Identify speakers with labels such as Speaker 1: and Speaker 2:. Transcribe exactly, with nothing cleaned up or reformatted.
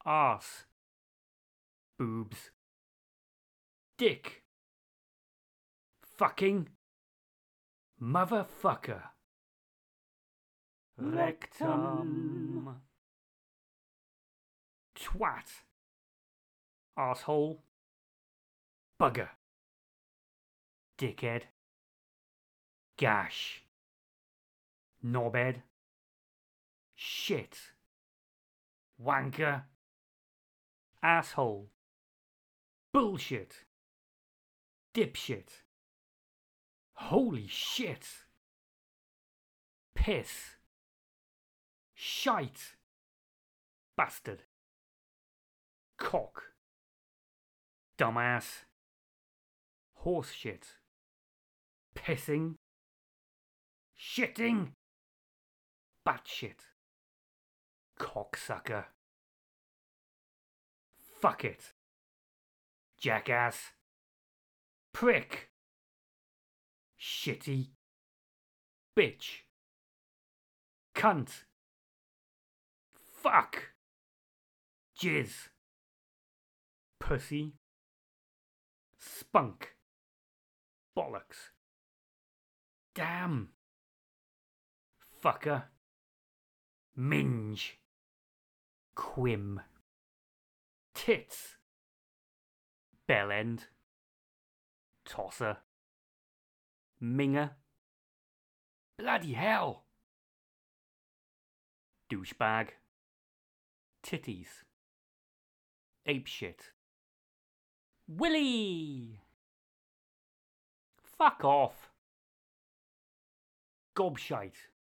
Speaker 1: arse, boobs, dick, fucking, motherfucker, rectum, twat, arsehole, bugger, dickhead, gash, knobhead, shit, wanker, asshole, bullshit, dipshit, holy shit, piss, shite, bastard, cock, dumbass, horse shit, pissing, shitting, batshit, cocksucker, fuck it, jackass, prick, shitty, bitch, cunt, fuck, jizz, pussy, spunk, bollocks, damn, fucker, minge, quim, tits, bell end, tosser, minger, bloody hell, douchebag, titties, apeshit, willy, fuck off, gobshite.